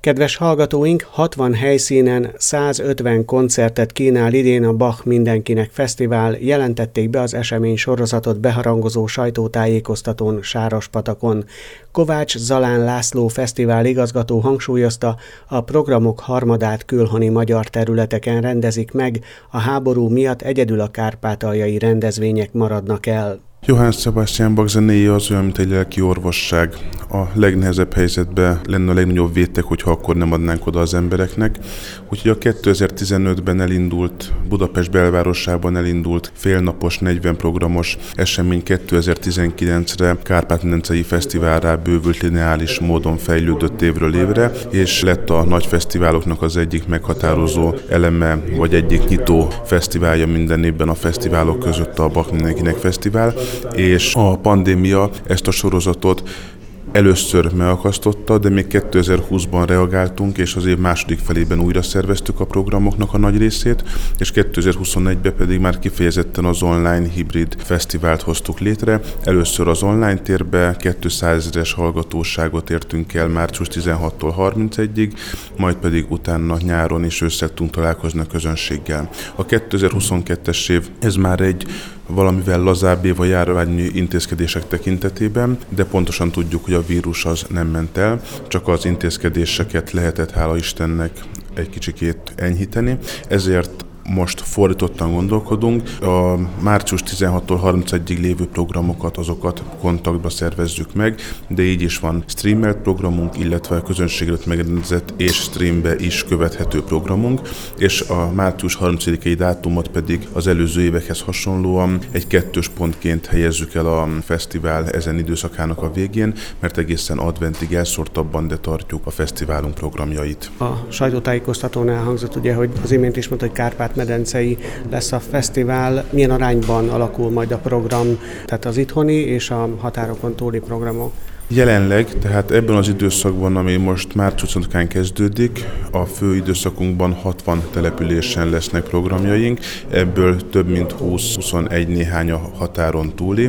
Kedves hallgatóink, 60 helyszínen 150 koncertet kínál idén a Bach Mindenkinek Fesztivál, jelentették be az esemény sorozatot beharangozó sajtótájékoztatón Sárospatakon. Kovács Zalán László fesztivál igazgató hangsúlyozta, a programok harmadát külhoni magyar területeken rendezik meg, a háború miatt egyedül a kárpátaljai rendezvények maradnak el. Johann Sebastian Bach zenéje az olyan, mint egy lelki orvosság. A legnehezebb helyzetben lenne a legnagyobb vétek, hogyha akkor nem adnánk oda az embereknek. Úgyhogy a 2015-ben elindult, Budapest belvárosában elindult félnapos, 40 programos esemény 2019-re Kárpát-medencei fesztiválrá bővült lineáris módon fejlődött évről évre, és lett a nagy fesztiváloknak az egyik meghatározó eleme, vagy egyik nyitó fesztiválja minden évben a fesztiválok között a Bach Mindenkinek Fesztivál, és a pandémia ezt a sorozatot először megakasztotta, de még 2020-ban reagáltunk, és az év második felében újra szerveztük a programoknak a nagy részét, és 2021-ben pedig már kifejezetten az online hibrid fesztivált hoztuk létre. Először az online térbe 200 000-es hallgatóságot értünk el március 16-tól 31-ig, majd pedig utána nyáron is össze tudtunk találkozni a közönséggel. A 2022-es év, ez már egy valamivel lazább év a járványi intézkedések tekintetében, de pontosan tudjuk, hogy a vírus az nem ment el, csak az intézkedéseket lehetett, hála Istennek, egy kicsikét enyhíteni. Ezért most fordítottan gondolkodunk. A március 16-tól 31-ig lévő programokat, azokat kontaktba szervezzük meg, de így is van streamelt programunk, illetve a közönség előtt megrendezett és streambe is követhető programunk, és a március 30-i dátumot pedig az előző évekhez hasonlóan egy 2-ös pontként helyezzük el a fesztivál ezen időszakának a végén, mert egészen adventig elszórtabban, de tartjuk a fesztiválunk programjait. A sajtótájékoztatón elhangzott ugye, hogy az imént is mondta, hogy Kárpát-medencei lesz a fesztivál. Milyen arányban alakul majd a program, tehát az itthoni és a határokon túli programok? Jelenleg, tehát ebben az időszakban, ami most március 5-án kezdődik, a fő időszakunkban 60 településen lesznek programjaink, ebből több mint 20-21 néhány a határon túli,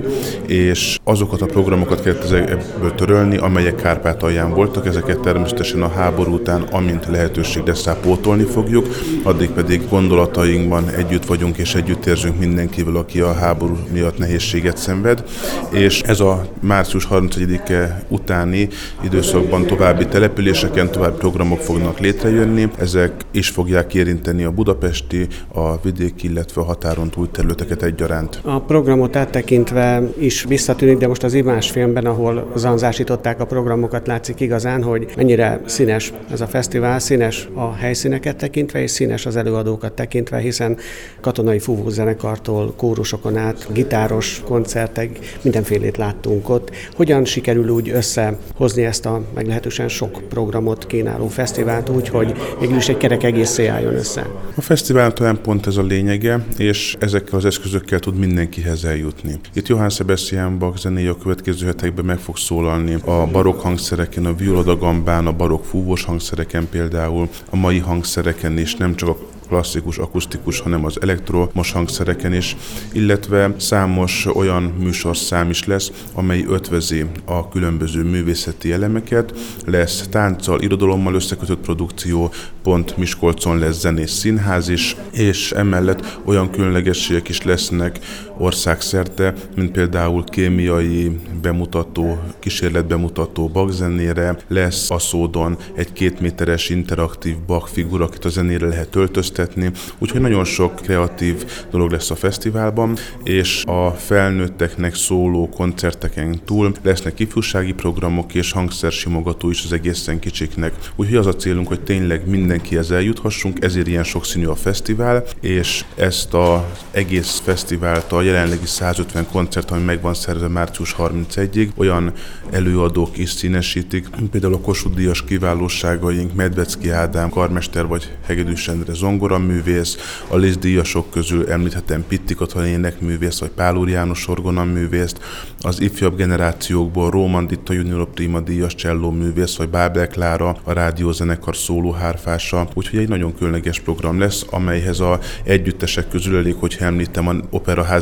és azokat a programokat kellett ebből törölni, amelyek Kárpátalján voltak, ezeket természetesen a háború után, amint lehetőség lesz rá, pótolni fogjuk, addig pedig gondolatainkban együtt vagyunk és együtt érzünk mindenkivel, aki a háború miatt nehézséget szenved, és ez a március 31-e utáni időszakban további településeken további programok fognak létrejönni. Ezek is fogják érinteni a budapesti, a vidéki, illetve a határon túl területeket egyaránt. A programot áttekintve is visszatűnik, de most az Imás filmben, ahol zanzásították a programokat, látszik igazán, hogy mennyire színes ez a fesztivál, színes a helyszíneket tekintve, és színes az előadókat tekintve, hiszen katonai fúvózenekartól kórusokon át, gitáros koncertek, mindenfélét láttunk ott. Hogyan sikerül úgy összehozni ezt a meglehetősen sok programot kínáló fesztivált úgy, hogy végül is egy kerek egészé álljon össze? A fesztivál talán pont ez a lényege, és ezekkel az eszközökkel tud mindenkihez eljutni. Itt Johann Sebastian Bach zenéje a következő hetekben meg fog szólalni a barokk hangszereken, a violadagambán, a barokk fúvós hangszereken például, a mai hangszereken is, nem csak a klasszikus, akusztikus, hanem az elektromos hangszereken is, illetve számos olyan műsorszám is lesz, amely ötvözi a különböző művészeti elemeket. Lesz tánccal, irodalommal összekötött produkció, pont Miskolcon lesz zenész színház is, és emellett olyan különlegességek is lesznek országszerte, mint például kémiai bemutató, kísérletbemutató Bach zenére, lesz a Szódon egy 2 méteres interaktív Bach figura, akit a zenére lehet öltöztetni, úgyhogy nagyon sok kreatív dolog lesz a fesztiválban, és a felnőtteknek szóló koncerteken túl lesznek ifjúsági programok és hangszersimogató is az egészen kicsiknek. Úgyhogy az a célunk, hogy tényleg mindenkihez eljuthassunk, ezért ilyen sokszínű a fesztivál, és ezt az egész fesztivált, a jelenlegi 150 koncert, ami meg van szervezve március 31-ig, olyan előadók is színesítik, például a Kossuth-díjas kiválóságaink, Medvecki Ádám, karmester vagy Hegedűs Endre zongoraművész, a Liszt-díjasok közül említhetem Pitti Katalin énekművész, vagy Pál Úr János orgonaművészt, az ifjabb generációkból Róman Ditta junior prima díjas csellóművész, vagy Bábel Klára, a rádiózenekar szólóhárfása, úgyhogy egy nagyon különleges program lesz, amelyhez a együttesek közül elég, hogyha említem a Operaház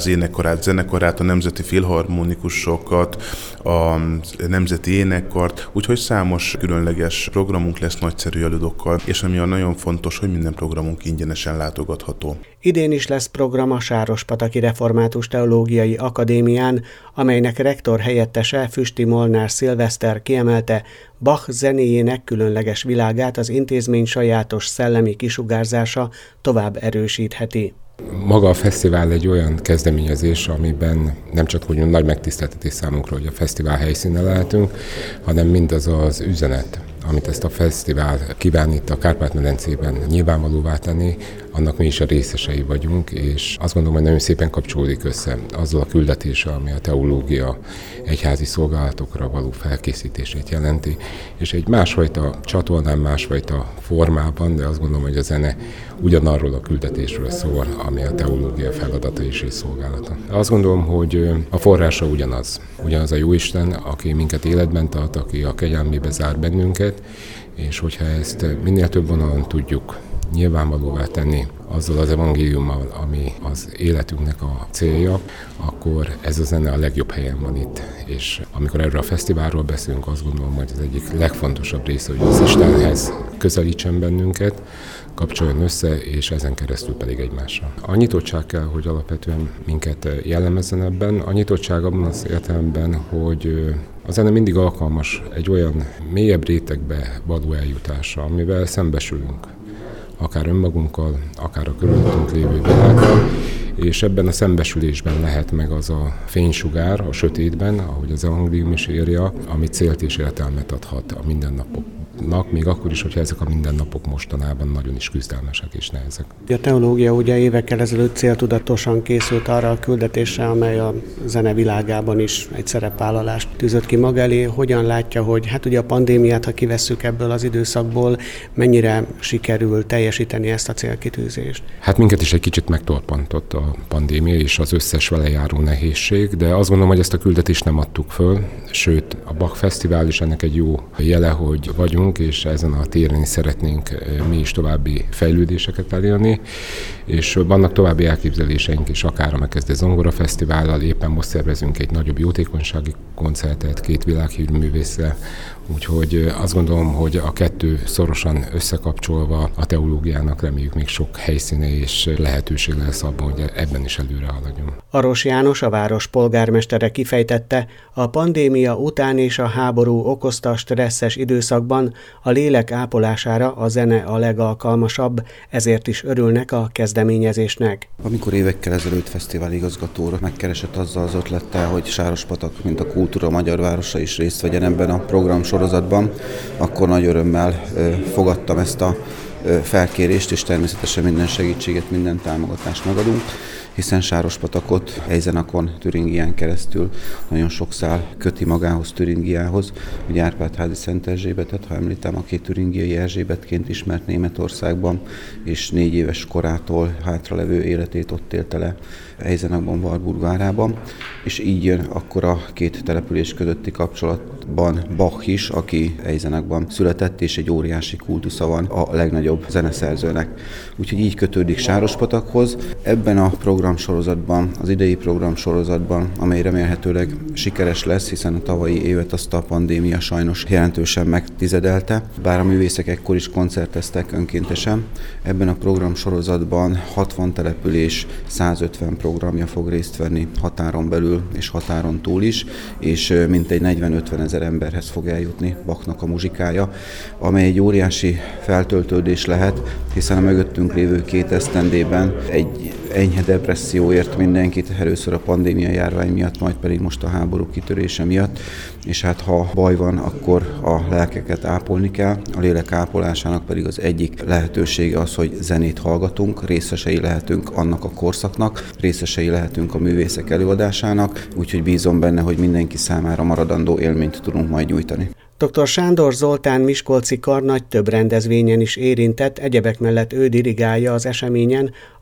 énekkarát, zenekarát, a nemzeti filharmonikusokat, a nemzeti énekkart, úgyhogy számos különleges programunk lesz nagyszerű előadókkal, és ami nagyon fontos, hogy minden programunk ingyenesen látogatható. Idén is lesz program a Sárospataki Református Teológiai Akadémián, amelynek rektor helyettese Füsti Molnár Szilveszter kiemelte, Bach zenéjének különleges világát az intézmény sajátos szellemi kisugárzása tovább erősítheti. Maga a fesztivál egy olyan kezdeményezés, amiben nem csak hogy nagy megtiszteltetés számunkra, hogy a fesztivál helyszínen lehetünk, hanem mindaz az üzenet, amit ezt a fesztivál kíván itt a Kárpát-medencében nyilvánvalóvá tenni, annak mi is a részesei vagyunk, és azt gondolom, hogy nagyon szépen kapcsolódik össze azzal a küldetéssel, ami a teológia egyházi szolgálatokra való felkészítését jelenti, és egy másfajta csatornán, másfajta formában, de azt gondolom, hogy a zene ugyanarról a küldetésről szól, ami a teológia feladata és szolgálata. Azt gondolom, hogy a forrása ugyanaz a Jóisten, aki minket életben tart, aki a kegyelmébe zár bennünket, és hogyha ezt minél több vonalon tudjuk nyilvánvalóvá tenni azzal az evangéliummal, ami az életünknek a célja, akkor ez a zene a legjobb helyen van itt. És amikor erről a fesztiválról beszélünk, azt gondolom, hogy az egyik legfontosabb része, hogy az Istenhez közelítsen bennünket, kapcsoljon össze, és ezen keresztül pedig egymásra. A nyitottság kell, hogy alapvetően minket jellemezzen ebben. A nyitottság abban az értelemben, hogy a zene mindig alkalmas egy olyan mélyebb rétegbe való eljutásra, amivel szembesülünk. Akár önmagunkkal, akár a körülöttünk lévő világgal, és ebben a szembesülésben lehet meg az a fénysugár a sötétben, ahogy az evangélium is írja, ami célt és értelmet adhat a mindennapoknak, még akkor is, hogyha ezek a mindennapok mostanában nagyon is küzdelmesek és nehezek. A teológia ugye évekkel ezelőtt céltudatosan készült arra a küldetésre, amely a zene világában is egy szerepvállalást tűzött ki maga elé. Hogyan látja, hogy hát ugye a pandémiát, ha kivesszük ebből az időszakból, mennyire sikerül teljesíteni ezt a célkitűzést? Hát minket is egy kicsit megtorpantott a pandémia és az összes vele járó nehézség, de azt gondolom, hogy ezt a küldetést nem adtuk föl, sőt a Bach Fesztivál is ennek egy jó jele, hogy vagyunk, és ezen a téren is szeretnénk mi is további fejlődéseket elérni, és vannak további elképzeléseink is, akár a Megkezdő Zongora Fesztivállal, éppen most szervezünk egy nagyobb jótékonysági koncertet 2 világhírű művésszel, úgyhogy azt gondolom, hogy a kettő szorosan összekapcsolva a teológiának reméljük még sok helyszíne és lehetőség lesz abban, hogy ebben is előre haladjunk. Aros János, a város polgármestere kifejtette, a pandémia után és a háború okozta stresszes időszakban a lélek ápolására a zene a legalkalmasabb, ezért is örülnek a kezdeményezésnek. Amikor évekkel ezelőtt fesztivál igazgatóra megkeresett azzal az ötlettel, hogy Sárospatak, mint a kultúra magyar városa is részt vegyen ebben a programsorozatban, akkor nagy örömmel fogadtam ezt a felkérést, és természetesen minden segítséget, minden támogatást megadunk, hiszen Sárospatakot Eisenachon, Türingián keresztül nagyon sok szál köti magához, Türingiához, ugye Árpád-házi Szent Erzsébetet, ha említem, aki türingiai Erzsébetként ismert Németországban, és 4 éves korától hátralevő életét ott élte le Eisenachban, Warburg várában, és így jön akkor a 2 település közötti kapcsolatban Bach is, aki Eisenachban született, és egy óriási kultusza van a legnagyobb zeneszerzőnek. Úgyhogy így kötődik Sárospatakhoz. Ebben a programsorozatban, az idei programsorozatban, amely remélhetőleg sikeres lesz, hiszen a tavalyi évet azt a pandémia sajnos jelentősen megtizedelte, bár a művészek ekkor is koncerteztek önkéntesen. Ebben a programsorozatban 60 település, 150 programja fog részt venni határon belül és határon túl is, és mintegy 40-50 ezer emberhez fog eljutni Bachnak a muzsikája, amely egy óriási feltöltődés lehet, hiszen a mögöttünk lévő 2 esztendében egy enyhe depresszió ért mindenkit, először a pandémia járvány miatt, majd pedig most a háború kitörése miatt, és hát ha baj van, akkor a lelkeket ápolni kell, a lélek ápolásának pedig az egyik lehetősége az, hogy zenét hallgatunk, részesei lehetünk annak a korszaknak, részesei lehetünk a művészek előadásának, úgyhogy bízom benne, hogy mindenki számára maradandó élményt tudunk majd nyújtani. Dr. Sándor Zoltán miskolci karnagy több rendezvényen is érintett, egyebek mellett ő dirigálja az eseményen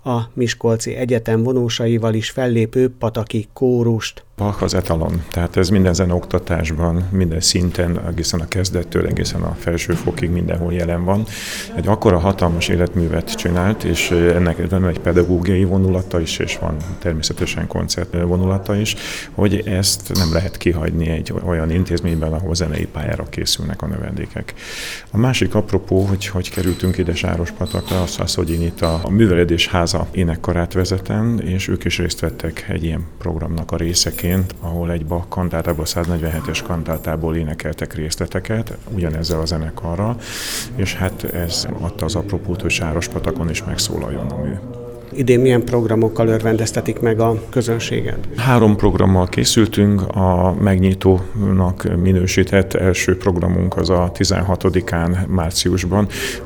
a Miskolci Egyetem vonósaival is fellépő pataki kórust. Bach az etalon, tehát ez minden zeneoktatásban, minden szinten, egészen a kezdettől, egészen a felsőfokig mindenhol jelen van. Egy akkora hatalmas életművet csinált, és ennek van egy pedagógiai vonulata is, és van természetesen koncert vonulata is, hogy ezt nem lehet kihagyni egy olyan intézményben, ahol zenei pályára készülnek a növendékek. A másik apropó, hogy kerültünk ide Sárospatakra, az, hogy én itt a Művelődés Háza énekkarát vezetem, és ők is részt vettek egy ilyen programnak a részeként, ahol egy Bach kantátából, 147-es kantátából énekeltek részleteket, ugyanezzel a zenekarral, és hát ez adta az apropót, hogy Sárospatakon is megszólaljon a mű. Idén milyen programokkal örvendeztetik meg a közönséget? 3 programmal készültünk, a megnyitónak minősített első programunk az a 16-án márciusban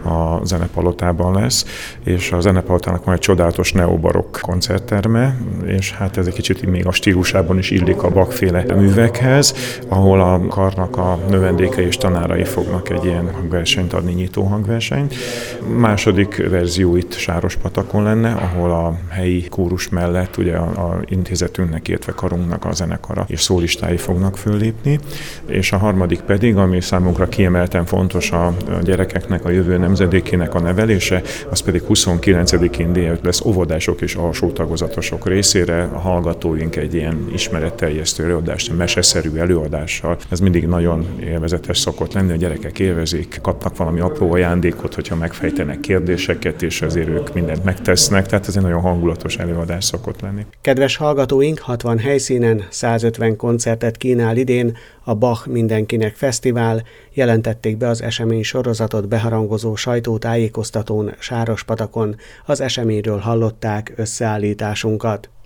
a Zenepalotában lesz, és a Zenepalotának van egy csodálatos neobarokk koncertterme, és hát ez egy kicsit még a stílusában is illik a Bach-féle művekhez, ahol a karnak a növendékei és tanárai fognak egy ilyen hangversenyt adni, nyitó hangversenyt. Második verzió itt Sárospatakon lenne, ahol a helyi kórus mellett ugye a intézetünknek, illetve karunknak a zenekara és szólistái fognak föllépni, és a harmadik pedig, ami számunkra kiemelten fontos a gyerekeknek, a jövő nemzedékének a nevelése, az pedig 29-én délután lesz óvodások és alsó tagozatosok részére, a hallgatóink egy ilyen ismeretterjesztő előadást, meseszerű előadással. Ez mindig nagyon élvezetes szokott lenni, a gyerekek élvezik, kapnak valami apró ajándékot, hogyha megfejtenek kérdéseket, és azért ők mindent megtesznek, tehát ez egy nagyon hangulatos előadás szokott lenni. Kedves hallgatóink, 60 helyszínen 150 koncertet kínál idén a Bach Mindenkinek Fesztivál, jelentették be az esemény sorozatot beharangozó sajtótájékoztatón Sárospatakon. Az eseményről hallották összeállításunkat.